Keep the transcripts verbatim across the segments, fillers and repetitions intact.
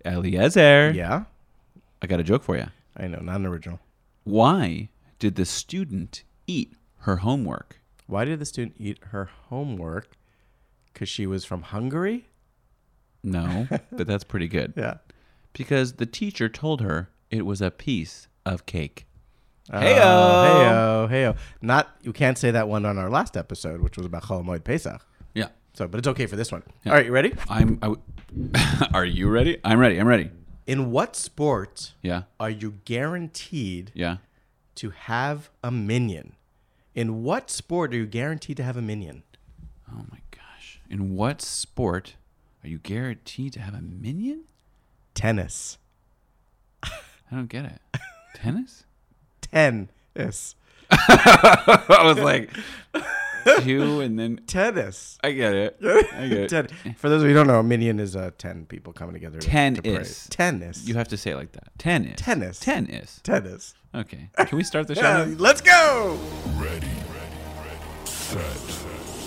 Eliezer. Yeah? I got a joke for you. I know, not an original. Why did the student eat her homework? Why did the student eat her homework? Because she was from Hungary? No, but that's pretty good. Yeah. Because the teacher told her it was a piece of cake. Uh, Heyo. Heyo, heyo. Not, you can't say that one on our last episode, which was about Chol Hamoed Pesach. Yeah. So, but it's okay for this one. Yeah. All right, you ready? I'm. I w- Are you ready? I'm ready. I'm ready. In what sport Yeah. are you guaranteed Yeah. to have a minion? In what sport are you guaranteed to have a minion? Oh my gosh. In what sport are you guaranteed to have a minion? Tennis. I don't get it. Tennis? Tennis. I was like two and then Tennis. I get it. I get it. Ten. For those of you who don't know, a minion is uh, ten people coming together. to- to Tennis. parade. Tennis. You have to say it like that. Tennis. Tennis. Tennis. Tennis. Okay. Can we start the show? Yeah, now? let's go. Ready, ready, set,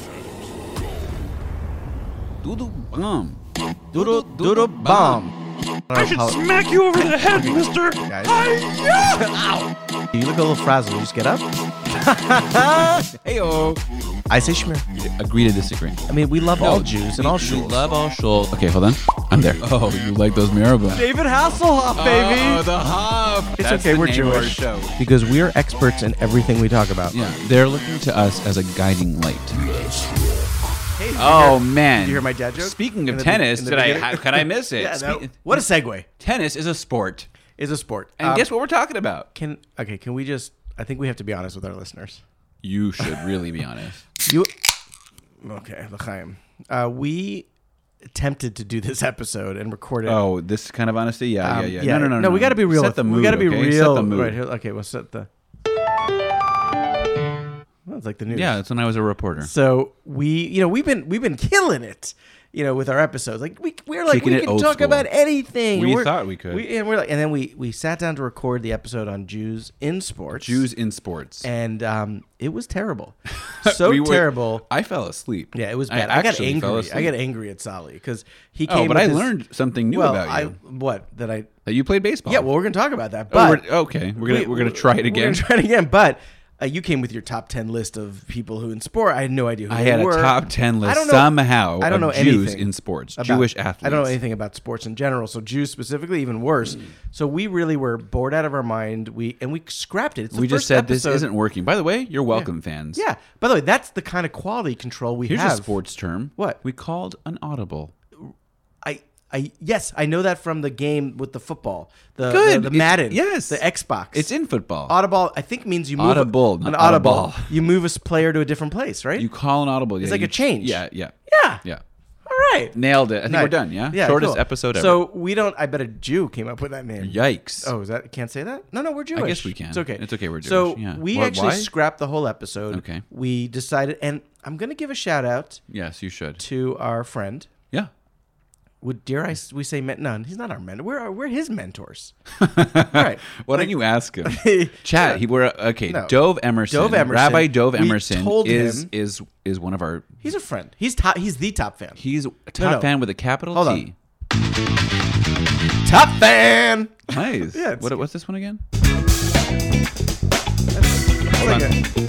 Doodle bomb. Doodle doodle bomb. I should smack you over the head, mister. Guys. Hi-ya! You look a little frazzled. You just get up. Heyo. I say Shmir. Agree to disagree. I mean, we love all Jews and all We shuls. love all shuls. Okay, hold on. I'm there. Oh, you like those marabou? David Hasselhoff, baby. Oh, the Huff. It's That's okay, the we're name of our Jewish. show. Because we're experts in everything we talk about. Yeah, they're looking to us as a guiding light. Hey, did you Oh hear- man! Did you hear my dad joke? Speaking In of the- tennis, in the did I? beginning? How, could I miss it? Yeah, no. Spe- What a segue. Tennis is a sport, Is a sport. and Um, guess what we're talking about? Can okay? Can we just? I think we have to be honest with our listeners. You should really be honest. You okay, L'chaim. Uh, we attempted to do this episode and record it. Oh, this kind of honesty? Yeah, Um, yeah, yeah. No, no, no, No, we got to be real. Set the mood. we got to be okay? real. Set the mood. Right here. Okay, we'll set the. Well, it's like the news. Yeah, that's when I was a reporter. So we, you know, we've been we've been killing it, you know, with our episodes. Like we we're like Kicking we it can old talk school. about anything. We We're- thought we could. We, and we're like, and then we we sat down to record the episode on Jews in sports. Jews in sports. and um, it was terrible, so We were- terrible. I fell asleep. Yeah, it was I bad. I, got actually fell angry. I asleep. got angry at Sally because he came. Oh, but with I his- learned something new well, about I you. what that I. That you played baseball. Yeah, well, we're gonna talk about that. Oh, But we're- okay, we're gonna we- we, are gonna try it We're again. gonna try it again, but. Uh, you came with your top ten list of people who in sport. I had no idea who I they had were. a top ten list I don't know, somehow I don't know of Jews anything in sports, about- Jewish athletes. I don't know anything about sports in general, so Jews specifically, even worse. So we really were bored out of our mind. We and we scrapped it. It's the We just first said episode. this isn't working. By the way, you're welcome, fans. Yeah. By the way, that's the kind of quality control we Here's have. a sports term. What? We called an audible. I, I yes, I know that from the game with the football, the Good. the, the It's- Madden, yes. the Xbox. It's in football. Audible. I think means you move Audible, an not audible. audible. You move a s- player to a different place, right? You call an audible. It's yeah, like you a change. Yeah, yeah, yeah. yeah. All right. Nailed it. I think Nice. we're done. Yeah. Yeah. Shortest cool. episode ever. So we don't. I bet a Jew came up with that name. Yikes. Oh, is that can't say that? No, no, we're Jewish. guess we can. It's okay. It's okay, we're So Jewish, yeah. we What- actually why? scrapped the whole episode. Okay. We decided, and I'm gonna give a shout out Yes, you should. to our friend. Yeah. Would dare I? s- We say men- none. He's not our mentor. We're we're his mentors. All right. Why don't you ask him? Chat. He were okay. No. Dove Emerson. Dove Emerson. Rabbi Dove We Emerson told is him- is is one of our. He's a friend. He's top. He's the top fan. He's a top no. fan with a capital Hold T. Top fan. Nice. Yeah, it's- what, what's this one again? It's like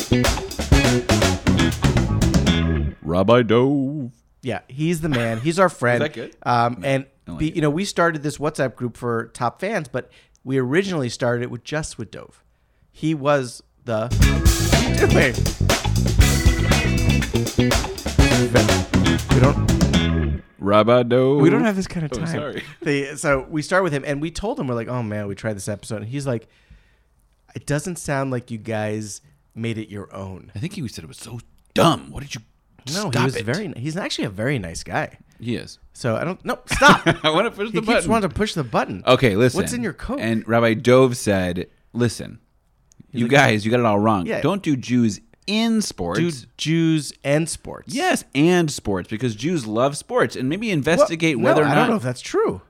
a- Rabbi Dove. yeah, he's the man. He's our friend. that good? Um, and I like be, it. you know, we started this WhatsApp group for top fans, but we originally started it with just with Dove. He was the. What are you doing? We don't. Rabbi Dove. We don't have this kind of Oh, time. sorry. The, so we start with him, and we told him, we're like, oh man, we tried this episode, and he's like, it doesn't sound like you guys made it your own. I think he said it was so dumb. What did you? No, Stop he was it. very. He's actually a very nice guy. He is. So I don't. No, stop. I want to push he the keeps button. wanting to push the button. Okay, listen. What's in your coat? And Rabbi Dove said, "Listen, you like- guys, you got it all wrong. Yeah. Don't do Jews in sports. Do Jews and sports. Yes, and sports because Jews love sports, and maybe investigate Well, whether no, or I not. don't know if that's true.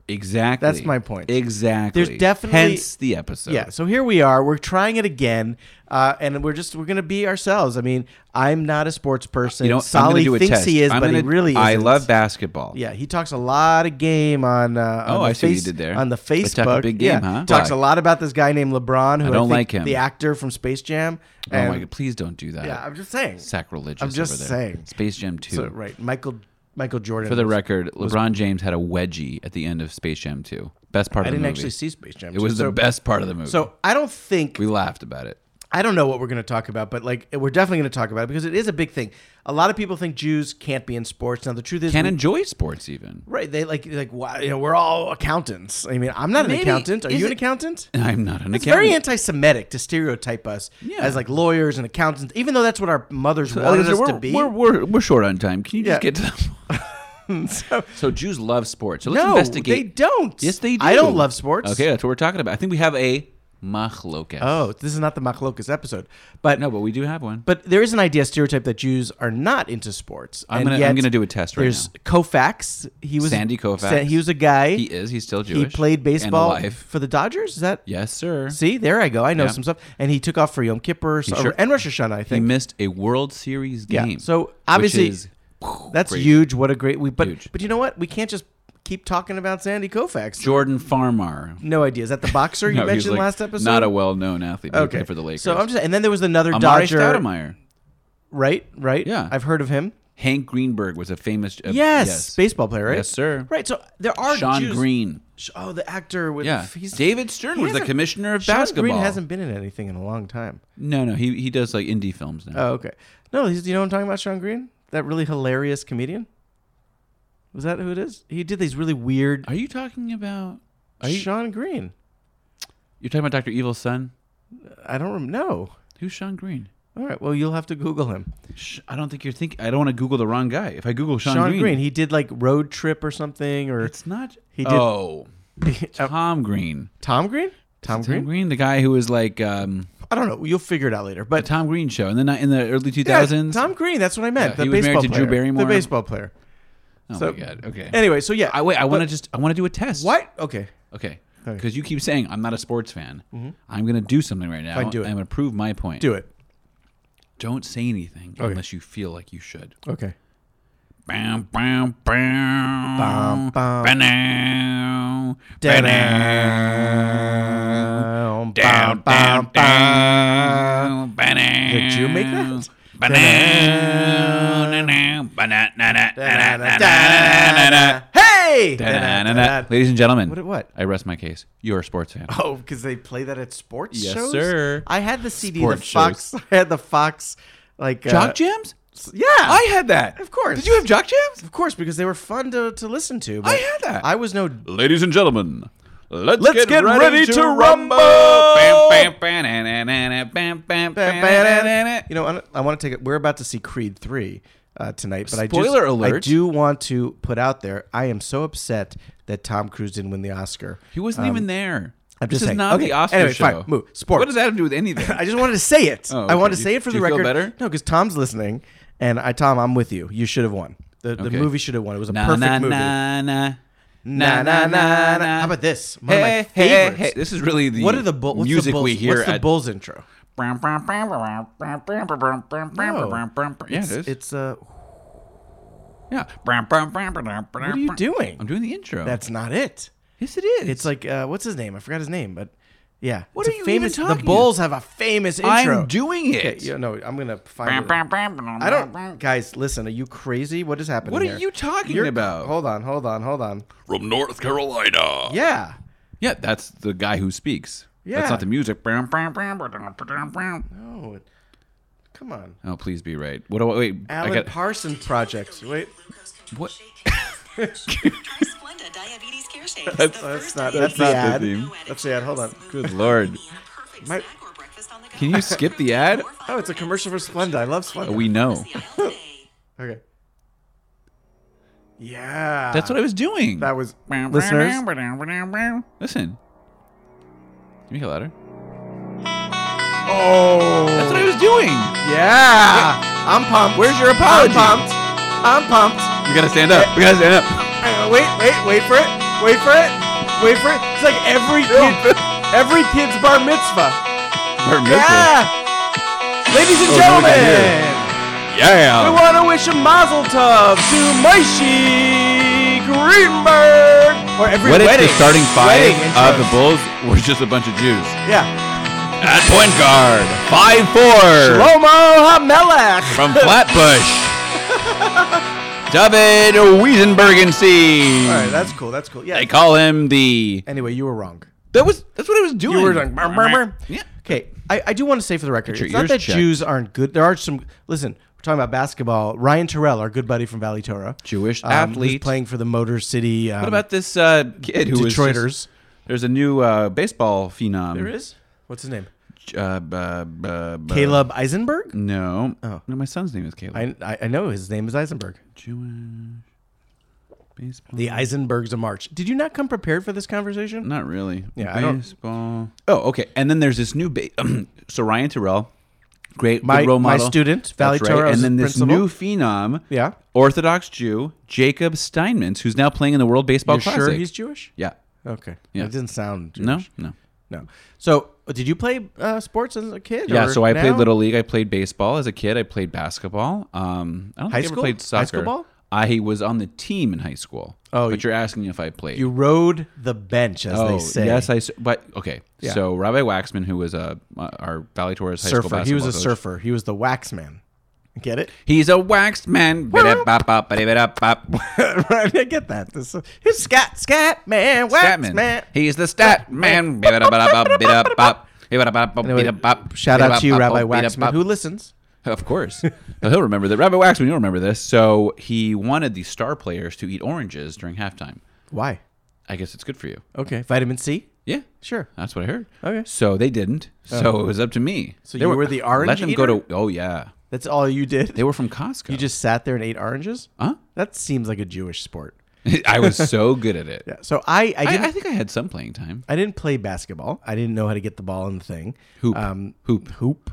Exactly. That's my point. Exactly. There's definitely hence the episode. Yeah. So here we are. We're trying it again, uh, and we're just we're gonna be ourselves. I mean, I'm not a sports person. You know, I'm Solly gonna do a thinks test. he is, I'm but he gonna- really isn't. I love basketball. Yeah, he talks a lot of game on. Uh, on Oh, the I see what you face- did there. On the I Facebook, talk a big game, yeah. huh? Talks Why? a lot about this guy named LeBron, who I don't think like him. the actor from Space Jam. Oh And- my god! Please don't do that. Yeah, I'm just saying. Sacrilegious. I'm just over there. saying. Space Jam two. So, right, Michael Michael Jordan. For the was- record, LeBron James had a wedgie at the end of Space Jam two. Best part I of the didn't movie. actually see Space Jam. It was so, the best part of the movie. So I don't think we laughed about it. I don't know what we're going to talk about, but like we're definitely going to talk about it because it is a big thing. A lot of people think Jews can't be in sports. Now the truth is, Can't we- enjoy sports even. right? They like like wow, you know we're all accountants. I mean, I'm not an Maybe- accountant. Are is you an it- accountant? I'm not an It's accountant. very anti-Semitic to stereotype us Yeah. as like lawyers and accountants, even though that's what our mothers So, wanted uh, us we're, to be. We're, we're, we're short on time. Can you just Yeah. get to the so, So Jews love sports. So let's no, investigate. they don't. Yes, they do. I don't love sports. Okay, that's what we're talking about. I think we have a machlokas. Oh, this is not the Machlokas episode, but No, but we do have one. But there is an idea stereotype that Jews are not into sports. I'm and gonna- I'm yet gonna do a test right there's now. Koufax. He was Sandy Koufax. Sa- He was a guy. He is. He's still He Jewish. played baseball and alive. for the Dodgers. Is that? Yes, sir. See, there I go. I know Yeah. some stuff. And he took off for Yom Kippur so, sure- and Rosh Hashanah, I He think. missed a World Series Yeah, game. so obviously which is That's crazy. huge. What a great we. But Huge. but you know what? We can't just keep talking about Sandy Koufax. Jordan Farmar. No idea. Is that the boxer you No, he's mentioned like last episode? Not a well-known athlete. But he okay played for the Lakers. So I'm just and then there was another Amari Dodger. Stoudemire. Right, right. Yeah. I've heard of him. Hank Greenberg was a famous. Uh, Yes, baseball player, right? Yes, sir. Right. So there are Sean Jews. Green. Sh- Oh, the actor with Yeah. he's, David Stern he was the hasn't- commissioner of Sean basketball. Green hasn't been in anything in a long time. No, no. He he does like indie films now. Oh, okay. No, he's, you know what I'm talking about, Sean Green? That really hilarious comedian? Was that who it is? He did these really weird. Are you talking about? Are you, Sean Green. you're talking about Doctor Evil's son? I don't rem- know. Who's Sean Green? All right. Well, you'll have to Google him. Sh- I don't think you're thinking. I don't want to Google the wrong guy. If I Google Sean, Sean, Green, Green. He did like Road Trip or something, or it's not. He did- Oh, Uh, Tom Green. Tom Green. Tom Tom Green. Green, the guy who was like um, I don't know. You'll figure it out later. the But Tom Green show in the ni- in the early two yeah, thousands. Tom Green. That's what I meant. Yeah, the he was baseball married to player. Drew Barrymore. The baseball player. Oh So- my god. Okay. Anyway, so yeah. I wait. I want to But- just. I want to do a test. What? Okay. Okay. Okay. Because you keep saying I'm not a sports fan. I'm going to do something right now. Fine, do it. I'm going to prove my point. Do it. Don't say anything Okay. unless you feel like you should. Okay. Bam, bam, bam, Bum, bum. Ba-now, Down, down, down, down, ba-now. Did you make that? Ba-now, ba-now, ba-na, na, na, na, na, na, na. Hey! Da-na-na-na. Ladies and gentlemen, What? What? I rest my case. You're a sports fan. Oh, because they play that at sports Yes, shows? sir. I had the C D, Sports the Fox. I had the Fox, like uh, Jock Jams? Yeah, I had that. Of course. Did you have Jock Jams? of course, because they were fun to, to listen to. but I had that. I was no. Ladies and gentlemen, let's, Let's get ready to rumble. Bam, bam, bam, bam, bam, bam. You know, I, I want to take it. We're about to see Creed three uh, tonight, but I Spoiler just, I alert. do want to put out there. I am so upset that Tom Cruise didn't win the Oscar. He wasn't Um, even there. I'm this just is saying. not Okay, the Oscar anyway, show. fine, move. Sports. What does that have to do with anything? I just wanted to say it. Oh, I wanted okay. to say it for Do the you feel record. better? No, because Tom's listening, and I, Tom, I'm with you. You should have won. The the Okay. movie should have won. It was a na, perfect na, movie. na, na. Na, na, na, na. How about this? One of my Hey, hey, favorites. hey. This is really the What are the bull? What's music the Bulls, we hear What's the at Bulls intro? Yeah, it's, it is. It's uh. Yeah. What are you doing? I'm doing the intro. That's not it. yes, it is. It's like uh, what's his name? I forgot his name, but yeah. What it's are a you famous, even talking The Bulls have a famous intro. I'm doing it. Okay, you know, I'm gonna find it. I don't, guys. Listen, are you crazy? What is happening? What are here? you talking You're- about? Hold on, hold on, hold on. From North Carolina. Yeah, Yeah, that's the guy who speaks. Yeah. That's not the music. no, it- come on. Oh, please be right. What do I wait? Alan I got Parsons Project. Wait, what? that's, that's not. That's the not the ad. theme. That's the ad. Hold on. Good lord. My- Can you skip the ad? Oh, it's a commercial for Splenda. I love Splenda. We know. Okay. Yeah. That's what I was doing. That was listeners. Listen. Can you make it louder? Oh. That's what I was doing. Yeah. I'm pumped. Where's your apology? I'm pumped. I'm pumped. We gotta stand up. We gotta stand up. Uh, wait, wait, wait for it. Wait for it. Wait for it. It's like every kid, every kid's bar mitzvah. Bar mitzvah. Yeah. Ladies and Oh, gentlemen, look Yeah. we want to wish a mazel tov to Maishi Greenberg. Or every What if wedding, the starting five wedding of the intros. Bulls was just a bunch of Jews? Yeah. At point guard, five four Shlomo HaMelech. from Flatbush, David Wiesenbergenstein. All right, that's cool. That's cool. Yeah. They call him the. Anyway, you were wrong. That was that's what I was doing. You were like, "Brr, brr, brr." Yeah. Okay, I, I do want to say for the record, Get your it's not ears that checked. Jews aren't good. There are some. Listen, we're talking about basketball. Ryan Terrell, our good buddy from Valley Torah, Jewish um, who's athlete. playing for the Motor City. Um, What about this uh, kid who was Detroiters? just- there's a new uh, baseball phenom. There is. What's his name? Uh, uh, uh, Caleb Eisenberg. No. Oh. No, my son's name is Caleb. I, I I know his name is Eisenberg. Jewish baseball. The Eisenbergs of March. Did you not come prepared for this conversation? Not really. Yeah, I don't- baseball. Oh, okay. And then there's this new. Ba- so Ryan Terrell, great My good role my model. student, Valley That's right. Torah, and then this principal. new phenom, Yeah. Orthodox Jew, Jacob Steinmetz, who's now playing in the World Baseball You're Classic. sure he's Jewish? Yeah. Okay. Yeah. It didn't sound Jewish. No. No. No. So, did you play uh, sports as a kid? Yeah, or so I played now? little league. I played baseball as a kid. I played basketball. Um, I don't High think I school? ever played High soccer. school ball? I was on the team in high school. Oh, but you- you're asking if I played. You rode the bench, as oh, they say. yes, I. s- But okay, Yeah. so Rabbi Waxman, who was uh, uh, our Valley Torres high school surfer. basketball He was a coach, surfer. He was the wax man. Get it? He's a waxed man. Ba-da-ba-ba, ba-da-ba-da-ba. Right, I get that. This, uh, he's scat, scat man, wax Stat man. man. He's the stat man. Ba-da-ba-da-ba, ba-da-ba. Anyway, Ba-da-ba, shout out to you, Rabbi ba-da-ba, Waxman, who listens. Of course. He'll remember that. Rabbi Waxman, you'll remember this. So he wanted the star players to eat oranges during halftime. Why? I guess it's good for you. Okay, vitamin C. Yeah. Sure. That's what I heard. Okay. So they didn't. So it was up to me. So They you were the orange Let them eater? go to. Oh yeah. That's all you did. They were from Costco. You just sat there and ate oranges. Huh? That seems like a Jewish sport. I was so good at it. Yeah. So I, I I, didn't. I think I had some playing time. I didn't play basketball. I didn't know how to get the ball in the thing. Hoop. Um, Hoop. hoop.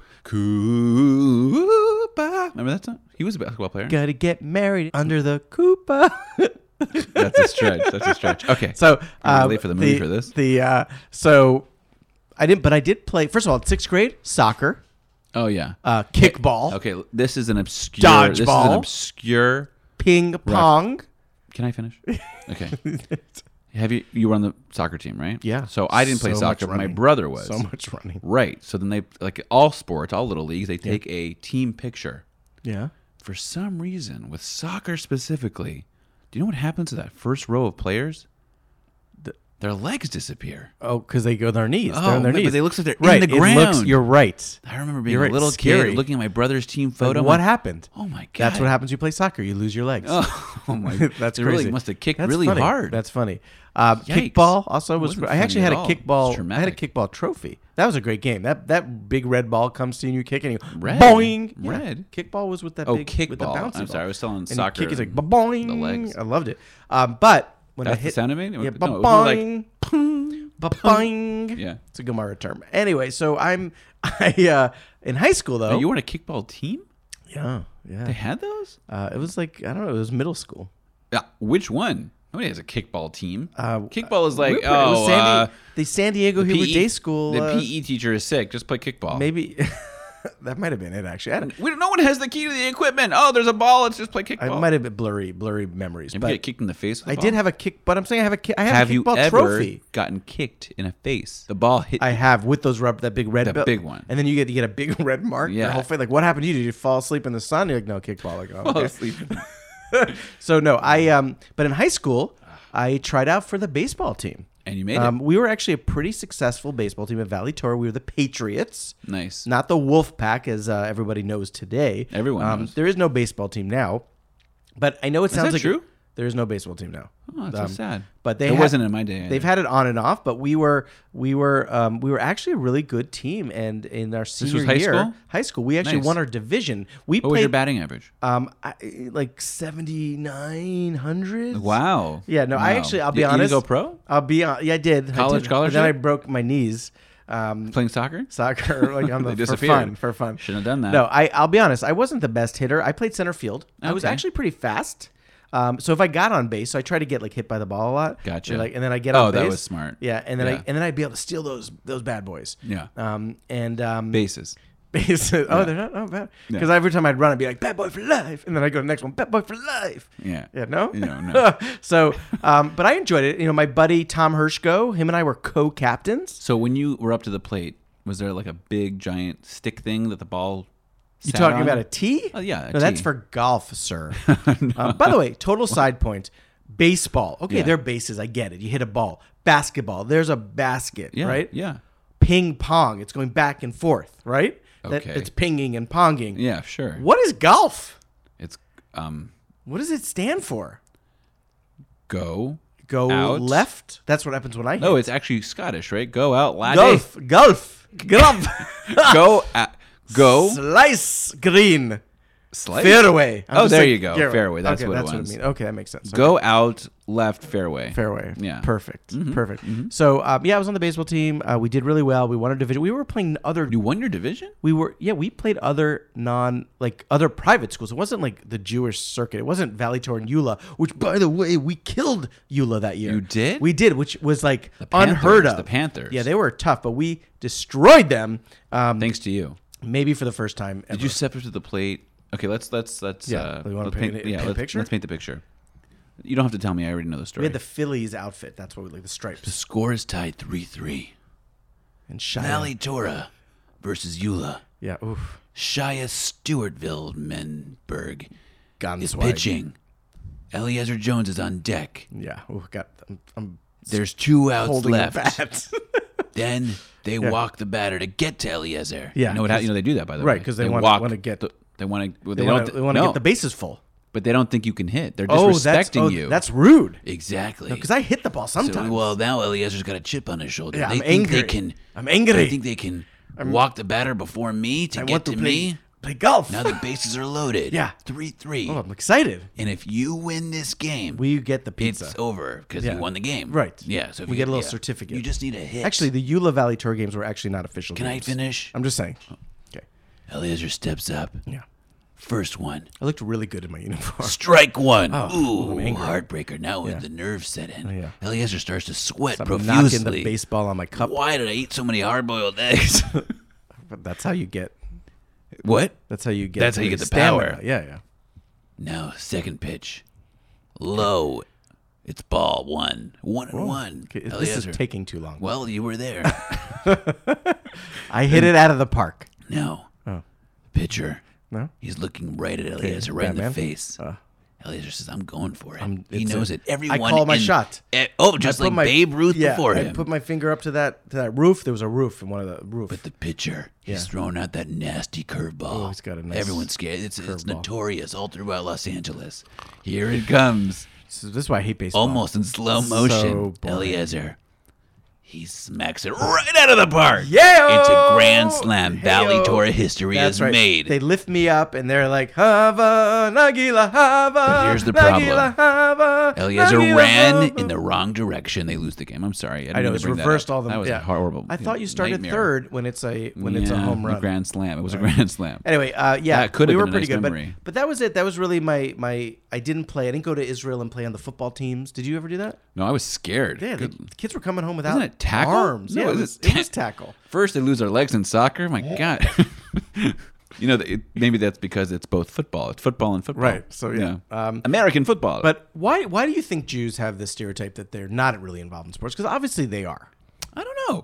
Koopa. Remember that song? He was a basketball player. Gotta get married under the Koopa. That's a stretch. That's a stretch. Okay. So I'm um, late for the movie the, for this. The uh, so I didn't, but I did play. First of all, sixth grade soccer, Oh yeah. uh, kickball, Okay. This is an obscure. This is an Dodgeball. obscure. ping pong. Can I finish? Okay. Have you? You were on the soccer team, right? Yeah. So I didn't play So much soccer. But my running. brother was. So much running. Right. So then they like all sports, all little leagues. They take a team picture. Yeah. For some reason, with soccer specifically, do you know what happens to that first row of players? The- Their legs disappear. Oh, because they go on their knees. Oh, they're on their but knees. they look like they're right. in the It looks, ground. you're right. I remember being You're a right. little Scary. kid looking at my brother's team Like, photo. I'm what like, happened? Oh my god! That's what happens when you play soccer. You lose your legs. Oh, oh my! That's They crazy. really must have kicked That's really funny. hard. That's funny. Uh, Yikes. kickball also was. Wasn't I actually had funny a at all. It's kickball. I had a traumatic. kickball trophy. That was a great game. That that big red ball comes to you and you kick it. And you Red? boing. Yeah. Red? Kickball was with that. Oh, big, with the kickball. bouncy I'm ball. sorry, I was telling and soccer You kick is like the boing. legs. I loved it. Um, but when That's I hit, the sound it made? Yeah, No, it was more like, boing. Boing. Yeah. It's a Gemara term. Anyway, so I'm I uh, in high school though. Hey, you were on a kickball team? yeah, yeah. They had those? Uh, it was like I don't know. It was middle school. Yeah. Which one? Nobody has a kickball team. Uh, kickball is like, We were- it was oh, San Di- uh, the San Diego the Hewitt P E Day School. The uh, P E teacher is sick. Just play kickball. Maybe that might have been it. Actually, I, don't, We don't, no one has the key to the equipment. Oh, there's a ball. Let's just play I kickball. might have been blurry, blurry memories. Have but you get kicked in the face with I the did ball? have a kick. But I'm saying I have a ki- I have, Have a you kickball ever trophy. gotten kicked in a face? The ball hit I you. have with those rubber, that big red, The belt. big one. and then you get you get a big red mark. Your Yeah. whole face. Like, what happened to you? Did you fall asleep in the sun? You're like, no, kickball. Like, oh, Fall okay. asleep. So no, I um, but in high school, I tried out for the baseball team. And you made Um, it. we were actually a pretty successful baseball team at Valley Torah. We were the Patriots. Nice. Not the Wolf Pack, as uh, everybody knows today. Everyone um, knows. There is no baseball team now, but I know it sounds that like true? there is no baseball team now. Oh, that's Um, so sad. But they it had- wasn't in my day. either. They've had it on and off, but we were we were um, we were actually a really good team. And in our senior was high year, school? high school, we actually Nice. won our division. We What was played your batting average? um I, like seventy nine hundred. Wow. Yeah, no, I Wow. actually I'll be Did you honest. go pro? I'll be on. Yeah, I did. I College did. But then scholarship? I broke my knees. Um, Playing soccer? soccer like on They the for disappeared. fun for fun. Shouldn't have done that. No, I I'll be honest. I wasn't the best hitter. I played center field. I was Okay. actually pretty fast. Um, so if I got on base, so I try to get like hit by the ball a lot. Gotcha. Or, like, and then I get Oh, on base. that was smart. Yeah, and then Yeah. I and then I'd be able to steal those those bad boys. Yeah. Um, and um, Bases. bases. Oh, they're not, not bad. Because every time I'd run, I'd be like, "Bad boy for life," and then I go to the next one, "Bad boy for life." Yeah. Yeah, no, No, no. so, um, but I enjoyed it. You know, my buddy Tom Hirschko, him and I were co-captains. So when you were up to the plate, was there like a big giant stick thing that the ball? You sat talking on? about a tee? Oh, yeah, a no, that's tee. for golf, sir. uh, by the way, total side point. Baseball. Okay, Yeah. they're bases. I get it. You hit a ball. Basketball. There's a basket, Yeah. right? Yeah. Ping pong. It's going back and forth, right? That, Okay. it's pinging and ponging. Yeah. Sure. What is golf? It's um What does it stand for? go. Go Out. left? That's what happens when I hit. No, it's actually Scottish, right? Go out, laddie. golf. Golf. Golf. Go. At, go. Slice green. Slice. Fairway. I'm Oh, just there saying- you go. Fairway. That's okay, what it that's was. What I mean. Okay, that makes sense. Go out, left, fairway. Fairway. Yeah. Perfect. Mhm. Perfect. Mhm. So, um, yeah, I was on the baseball team. Uh, we did really well. We won our division. We were playing other. You won your division? We were, yeah, we played other non, like other private schools. It wasn't like the Jewish circuit. It wasn't Valley Tor and Eula, which, by the way, we killed Eula that year. You did? We did, which was like The Panthers, unheard of. the Panthers. Yeah, they were tough, but we destroyed them. Um, Thanks to you. maybe for the first time ever. Did you step up to the plate? Okay, let's let's let's Yeah. uh, You wanna let's paint paint, it- yeah, paint a let's, picture? let's paint the picture. You don't have to tell me. I already know the story. We had the Phillies outfit. That's what we like, the The stripes. score is tied three three. And Shia. Valley Torah versus Eula. Yeah, oof. Shia Stewartville Menberg is Gansweig. pitching. Eliezer Jones is on deck. Yeah, oof, got, I'm, I'm There's two outs holding left. the bat. Then they walk the batter to get to Eliezer. Yeah, You know what? hap- You know they do that by the way. right, 'cause they wanna- walk wanna get- the- They want to. They They, want don't. to they want to no, get the bases full. but they don't think you can hit. They're Oh, that's disrespecting oh, you. that's rude. Exactly. Because I hit the ball So, sometimes. well, now Eliezer's got a chip on his shoulder. Yeah, they I'm think angry. They can, I'm angry. They think they can walk the batter before me to I get want to, to play, me. play golf. Now the bases are loaded. Yeah. three three. Oh, I'm excited. And if you win this game, We get the pizza. it's over because Yeah. you won the game. Right. Yeah. So if We you, get a little yeah. certificate. You just need a hit. Actually, the Eula Valley Tour games were actually not official can I games. finish? I'm just saying. Okay. Eliezer steps up. Yeah. First one. I looked really good in my uniform. Strike one. Oh, I'm Ooh, angry. heartbreaker. Now Yeah. the nerves set in. Oh, yeah. Eliezer starts to sweat I'm profusely. knocking the baseball on my cup. Why did I eat so many hard-boiled eggs? But that's how you get. what? That's how you get. That's how you get the stamina. power. Yeah, yeah. Now, second pitch. Low. It's ball one. One and one. Okay, this Eliezer. is taking too long. Well, you were there. I hit it out of the park. now, Oh. pitcher. No. He's looking right at Eliezer, right in Batman. the face. Uh. Eliezer says, I'm going for it. I'm- he it's knows a- it. Everyone I call my in- shot. Eh, oh, just I put like my- Babe Ruth yeah, before I him. put my finger up to that to that roof. There was a roof in one of the roof. But the pitcher, he's Yeah. throwing out that nasty curveball. Oh, he's got a nice Everyone's scared. It's, it's curveball. notorious all throughout Los Angeles. Here it comes. So this is why I hate baseball. Almost in slow So motion. boring. Eliezer. He smacks it right out of the park. Yeah! It's a grand slam. Valley Hey-o. Tour history That's is right. made. They lift me up and they're like, Hava, Nagila, Hava. But here's the Nagila, problem. Hava, Eliezer Nagila, ran Hava. in the wrong direction. They lose the game. I'm sorry. I, didn't I know mean to it's bring that reversed up. all the. That was yeah. a horrible. I thought you started nightmare. third when it's a when it's a Yeah, home run. grand slam. It was a grand slam. Anyway, uh, yeah, That could we have were been a pretty nice good, but, memory. but that was it. That was really my my. I didn't play. I didn't go to Israel and play on the football teams. Did you ever do that? No, I was scared. Yeah, the Good- kids were coming home without Isn't it tackle? arms. No, yeah, it is it was, ta- it was tackle. First, they lose their legs in soccer. My God. You know, it, maybe that's because it's both football. It's football and football. Right, so, yeah. Um, American football. But why why do you think Jews have this stereotype that they're not really involved in sports? Because obviously they are. I don't know.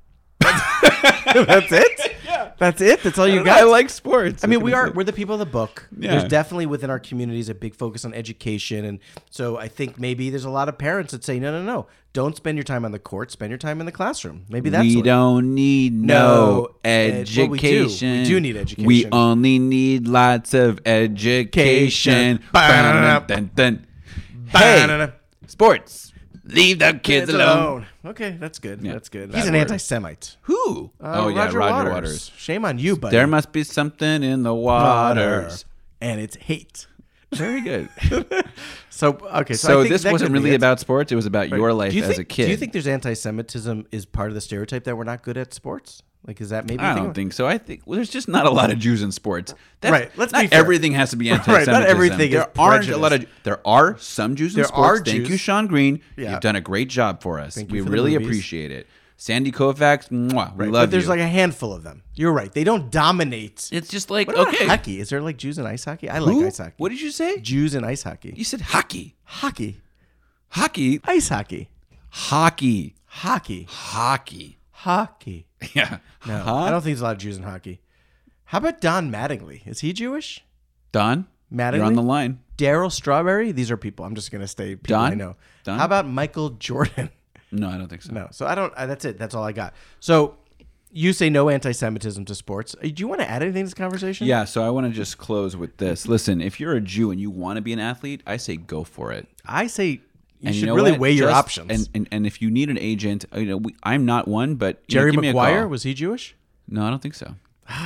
That's it. Yeah, that's it. That's all you I got. like sports. I mean, What we can I are say? we're the people of the book. Yeah. There's definitely within our communities a big focus on education, and so I think maybe there's a lot of parents that say, no, no, no, don't spend your time on the court, spend your time in the classroom. Maybe that's we what- don't need No, no, ed- well, we do. education. We do need education. We only need lots of education. Ba-da-da. Dun, dun, dun. Ba-da-da. Hey, sports. Leave the kids alone. Okay, that's good. Yeah, That's good. bad He's an word. anti-Semite. Who? Uh, Oh, yeah, Roger, Roger Waters. Waters. Shame on you, buddy. There must be something in the waters. and it's hate. Very good. So okay, so, So, I think this that wasn't could be really it. about sports. It was about Right. your life Do you as think- a kid. Do you think there's anti-Semitism is part of the stereotype that we're not good at sports? Like, is that maybe? I don't think so. I think well, there's just not a lot of Jews in sports. That's, Right, let's not be fair. everything has to be Right, anti-Semitism. not everything There is aren't a lot of. prejudice. There are some Jews in There sports. are Thank Jews. you, Sean Green. Yeah. You've done a great job for us. Thank we you for the really movies. appreciate it. Sandy Koufax, mwah, we Right, love but there's you. like a handful of them. You're right. They don't dominate. it's just like What about okay. hockey? Is there like Jews in ice hockey? I Who? like ice hockey. What did you say? Jews in ice hockey? You said hockey. Hockey. Hockey. Ice hockey. Hockey. Hockey. Hockey. Hockey. Yeah. No, Huh? I don't think there's a lot of Jews in hockey. How about Don Mattingly? Is he Jewish? Don, Mattingly? you're on the line. Daryl Strawberry? These are people. I'm just going to stay people Don? I know. Don? How about Michael Jordan? No, I don't think so. No. So I don't, uh, that's it. That's all I got. So you say no anti-Semitism to sports. Uh, Do you want to add anything to this conversation? Yeah, so I want to just close with this. Listen, if you're a Jew and you want to be an athlete, I say go for it. I say you And should know really what? weigh your Just- options. And, and and if you need an agent, you know, we, I'm not one, but you Jerry know, give me a Maguire, call. was he Jewish? No, I don't think so.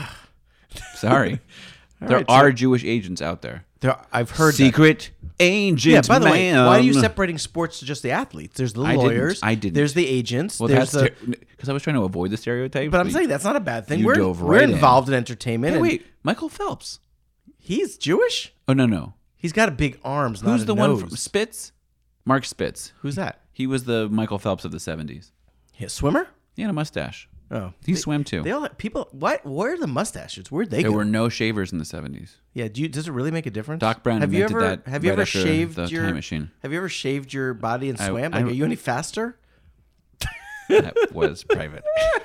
Sorry, All there right, are so- Jewish agents out there. There, I've heard that. Secret agent. Yeah, by the way, man. why are you separating sports to just the athletes? There's the I didn't. lawyers. I didn't. There's the agents. Well, there's that's the. because I was trying to avoid the stereotypes. But I'm saying that's not a bad thing. You We're, dove we're right in. involved in entertainment. Hey, and wait, Michael Phelps. he's Jewish. Oh no, no. He's got a big arms. not Who's a the nose. one from Spitz? Mark Spitz. Who's that? He was the Michael Phelps of the seventies. His swimmer? He had a mustache. Oh, He they, swam too. They all people. What? Where are the mustaches? Where'd they There go? were no shavers in the seventies. Yeah. Do you, does it really make a difference? Doc Brown have you invented ever that have you right ever after shaved the your time machine. Have you ever shaved your body and I- swam? I- Like, are you any faster? That was private.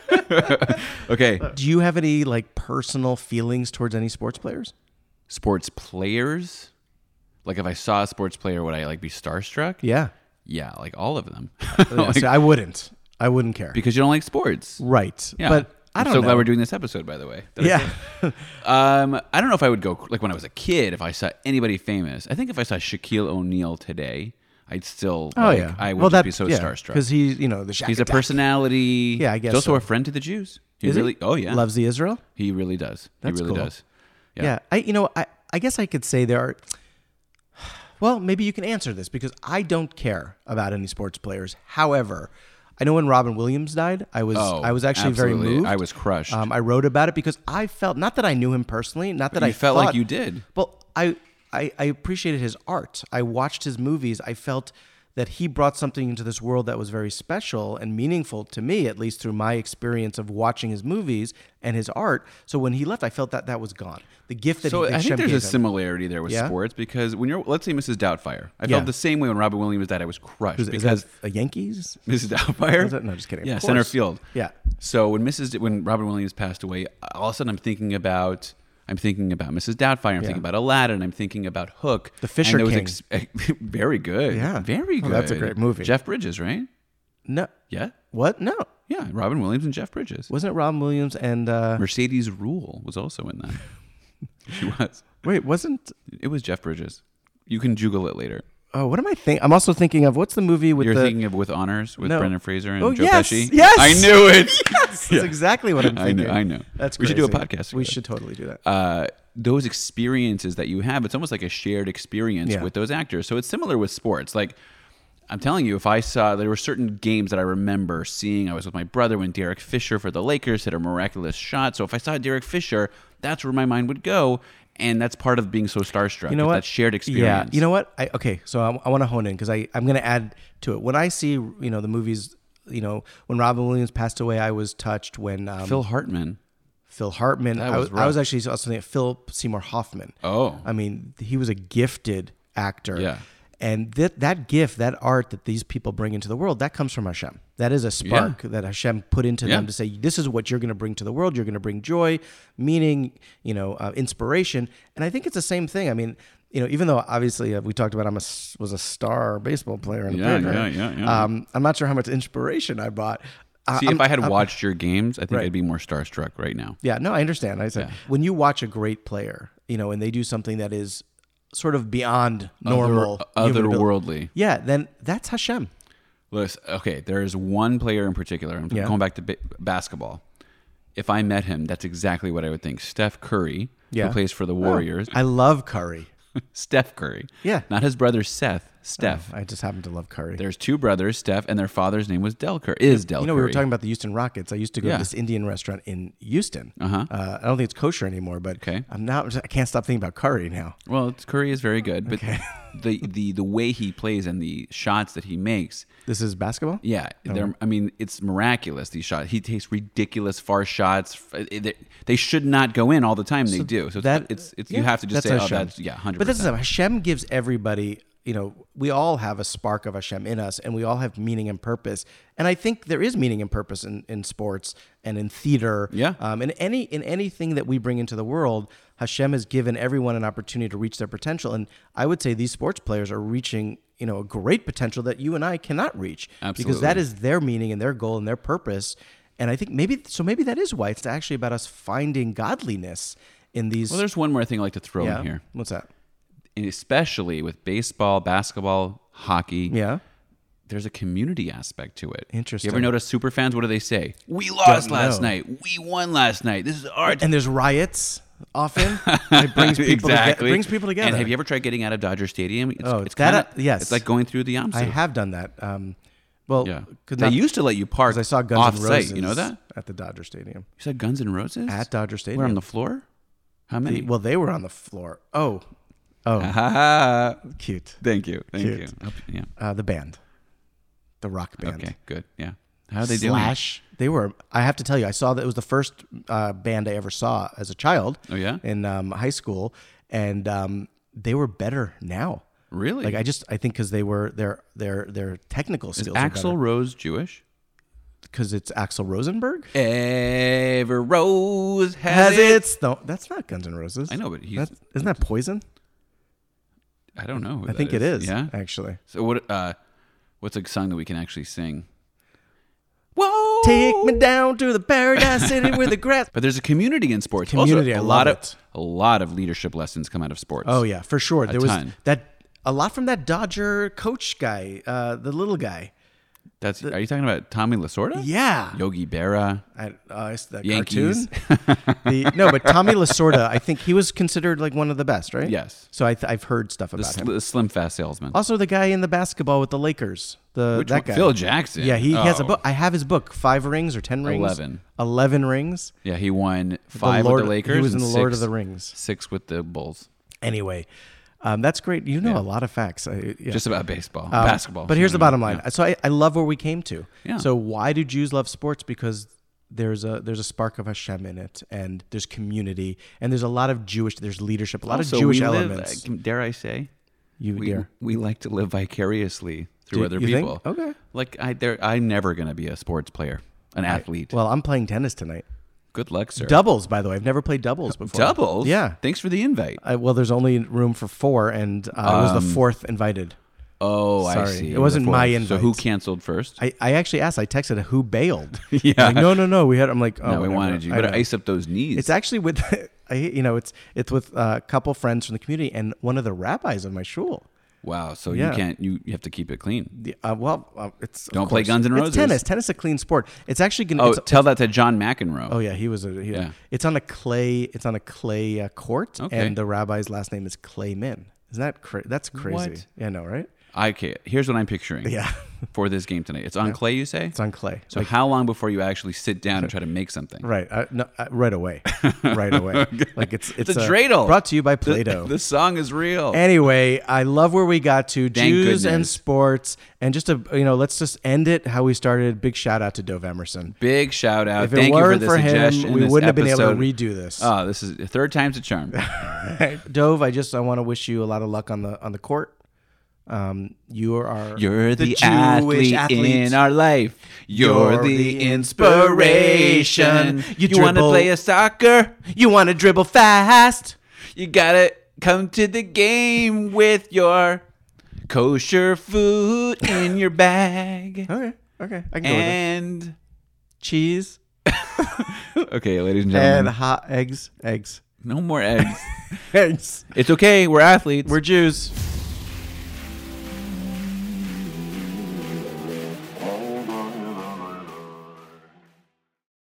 Okay. Do you have any like personal feelings towards any sports players? Sports players? Like if I saw a sports player, would I like be starstruck? Yeah. Yeah, like all of them. Yeah, Like, so I wouldn't. I wouldn't care. because you don't like sports. Right. Yeah. But I I'm don't so know. glad we're doing this episode, by the way. That Yeah. Um, I don't know if I would go like when I was a kid. If I saw anybody famous, I think if I saw Shaquille O'Neal today, I'd still. Oh like, yeah. I would well, just that, be so yeah, starstruck. because he's you know the Shaq He's a attack. personality. Yeah, I guess He's also so. a friend to the Jews. He Is he? really. Oh yeah. Loves the Israel. He really does. That's he really cool. does. Yeah. I you know I I guess I could say there are. Well, maybe you can answer this because I don't care about any sports players. However, I know when Robin Williams died, I was Oh, I was actually absolutely. very moved. I was crushed. Um, I wrote about it because I felt not that I knew him personally, not that you I felt thought, like you did. Well, I, I I appreciated his art. I watched his movies. I felt that he brought something into this world that was very special and meaningful to me, at least through my experience of watching his movies and his art. So when he left, I felt that that was gone. The gift that So he, I Hashem think there's a gave him. similarity there with Yeah? sports because when you're, let's say Missus Doubtfire, I Yeah. felt the same way when Robin Williams died. I was crushed Is, is because that a Yankees? Missus Doubtfire. Is that- no, just kidding. Of Yeah, course. center field. Yeah. So when Missus when Robin Williams passed away, all of a sudden I'm thinking about I'm thinking about Missus Doubtfire. I'm Yeah. thinking about Aladdin. I'm thinking about Hook. The Fisher and there King. was ex- very good. Yeah. very Oh, good. that's a great movie. Jeff Bridges, right? No. Yeah, What? No. yeah. Robin Williams and Jeff Bridges. Wasn't it Robin Williams and uh, Mercedes Rule was also in that. She was. wait? Wasn't? It was Jeff Bridges. You can Google it later. Oh, what am I thinking? I'm also thinking of what's the movie with You're the? thinking of With Honors with No. Brendan Fraser and Oh, Joe yes, Pesci. yes! I knew it. Yes, that's exactly what I'm I thinking. know. I know. That's we should do a crazy. podcast. We together. should totally do that. uh, those experiences that you have, it's almost like a shared experience Yeah. with those actors. So it's similar with sports. Like, I'm telling you, if I saw, there were certain games that I remember seeing. I was with my brother when Derek Fisher for the Lakers hit a miraculous shot. So if I saw Derek Fisher, that's where my mind would go. And that's part of being so starstruck. You know is what? That shared experience. Yeah. You know what? I, okay. So I, I want to hone in because I I'm going to add to it. When I see you know the movies, you know when Robin Williams passed away, I was touched. When um, Phil Hartman. Phil Hartman, That I was was I was rough. actually also thinking of Philip Seymour Hoffman. Oh. I mean, he was a gifted actor. Yeah. And that that gift, that art that these people bring into the world, that comes from Hashem. That is a spark that Hashem put into Yeah. them to say, this is what you're going to bring to the world. You're going to bring joy, meaning, you know, uh, inspiration. And I think it's the same thing. I mean, you know, even though obviously uh, we talked about I'm a s- was a star baseball player in a Yeah, paper, yeah, yeah, yeah. Um, I'm not sure how much inspiration I bought. Uh, See, I'm- if I had I'm- watched your games, I think Right. I'd be more starstruck right now. Yeah, no, I understand. I said Yeah. when you watch a great player, you know, and they do something that is sort of beyond normal, Other, human abil- otherworldly. yeah, then that's Hashem. Listen, okay, there is one player in particular. I'm Yeah. going back to ba- basketball. If I met him, that's exactly what I would think. Steph Curry, Yeah. who plays for the Warriors. I love Curry. Steph Curry. Yeah. Not his brother Seth. Steph. Oh, I just happen to love Curry. There's two brothers, Steph, and their father's name was Del Curry. Is Del You Curry. know, we were talking about the Houston Rockets. I used to go Yeah. to this Indian restaurant in Houston. Uh-huh. Uh, I don't think it's kosher anymore, but Okay. I'm not. I can't stop thinking about Curry now. Well, it's, Curry is very good, but the, the the way he plays and the shots that he makes, This is basketball. yeah, they're, I mean, it's miraculous. These shots, he takes ridiculous far shots. They, they should not go in all the time. They do. So that- it's it's yeah, you have to just that's say, oh, Hashem. that's yeah, hundred. But this is Hashem gives everybody. You know, we all have a spark of Hashem in us, and we all have meaning and purpose. And I think there is meaning and purpose in, in sports and in theater. Yeah. Um, in any in anything that we bring into the world, Hashem has given everyone an opportunity to reach their potential. And I would say these sports players are reaching, you know, a great potential that you and I cannot reach. Because that Absolutely. is their meaning and their goal and their purpose. And I think maybe so. Maybe that is why it's actually about us finding godliness in these. Well, there's one more thing I like to throw yeah. in here, What's that? and especially with baseball, basketball, hockey. Yeah. There's a community aspect to it. Interesting. You ever notice super fans? What do they say? We lost Don't last know. night. We won last night. This is our And there's riots often. It brings people exactly. together. Brings people together. And have you ever tried getting out of Dodger Stadium? It's, Oh, it's that- kinda, yes. It's like going through the Yamsu. I have done that. Um, well, Yeah. because They used to let you park I saw Guns off N' site. Roses. You know that? at the Dodger Stadium. You said Guns N' Roses At Dodger Stadium. We're on the floor. How many? The- well, they were on the floor. Oh, oh, Ha cute. Thank you. Thank Cute. you. Hope- Yeah. Uh, the band, the rock band. Okay. Good. Yeah. How are they doing? Slash. They were. I have to tell you, I saw that it was the first uh, band I ever saw as a child. Oh, yeah? In um, high school, and um, they were better now. Really? Like I just, I think because they were their their their technical Is skills. Axl Rose Jewish? Because it's Axl Rosenberg. Every rose has, Has it. it? No, that's not Guns N' Roses. I know, but he's. That's, isn't that Poison? I don't know. Who I that think it is. Yeah. actually. So what? Uh, what's a song that we can actually sing? Whoa! Take me down to the paradise city where the grass. But there's a community in sports. Community, Also, a I lot love of it. a lot of leadership lessons come out of sports. Oh yeah, for sure. There was ton. that a lot from that Dodger coach guy, uh, the little guy. That's. Are you talking about Tommy Lasorda? Yeah, Yogi Berra. I, uh, it's that Yankees. cartoon. the, no, but Tommy Lasorda, I think he was considered like one of the best, right? Yes. So I th- I've heard stuff The, about sl- him. the slim fast salesman. Also, the guy in the basketball with the Lakers. The Which that one? guy, Phil Jackson. Yeah, he, he has a Oh. book. I have his book, Five Rings or Ten Rings. Eleven. Eleven rings. Yeah, he won five Lord, with the Lakers. He was in and the Lord of six- the Rings. Six with the Bulls. Anyway, um, that's great. You know Yeah. a lot of facts. I, yeah. Just about baseball, Um, basketball. But here's the So, bottom line. yeah. So I, I love where we came to. Yeah. So why do Jews love sports? Because there's a there's a spark of Hashem in it, and there's community, and there's a lot of Jewish. There's leadership, a lot Also, of Jewish we live- elements. uh, dare I say? you we dare. we like to live vicariously through Do- other you think? people. Okay. Like I, there, I'm never gonna be a sports player, an athlete. Well, I'm playing tennis tonight. Good luck, sir. Doubles, by the way. I've never played doubles before. Doubles. Yeah. Thanks for the invite. I, well, there's only room for four, and uh, I was the Um, fourth invited. Oh, I Sorry. see. It wasn't Before. my So invite. who canceled first? I, I actually asked. I texted who bailed. Yeah. Like, no, no, no. We had. I'm like, oh, no, we whatever. wanted you. I You gotta know. ice up those knees. It's actually with, I, you know, it's it's with a couple friends from the community and one of the rabbis of my shul. wow. So Yeah. you can't. You, you have to keep it clean. The, uh, well, uh, it's of Don't play course. Guns N' Roses. It's tennis. Tennis is a clean sport. It's actually gonna. Oh, it's, tell that to John McEnroe. oh yeah, he was a. He, Yeah. It's on a clay. It's on a clay uh, court, Okay. and the rabbi's last name is Clayman. Isn't that cra- that's crazy? What? Yeah, no, right? Okay. Here's what I'm picturing. Yeah, For this game tonight, it's on clay. You say. it's on clay. So how long before you actually sit down and try to make something? Right, uh, no, uh, right away, right away. Like it's it's, It's a dreidel. Brought to you by The- Play-Doh. The, song is real. Anyway, I love where we got to Jews and goodness. sports, and just to you know, let's just end it how we started. Big shout out to Dove Emerson. Big shout out. If it Thank you for weren't the for him, suggestion. we this wouldn't have been able episode. to redo this. Oh, this is third time's a charm. Dove, I just I want to wish you a lot of luck on the on the court. Um, you are You're the, Jewish athlete, athlete. in our life. You're, You're the the inspiration. inspiration. You, You want to dribble- play a soccer? You want to dribble fast. You gotta come to the game with your kosher food in your bag. Okay, okay, I can go with that. And Cheese okay, ladies and and gentlemen, hot eggs, eggs, no more eggs. eggs. It's okay. We're athletes. We're Jews.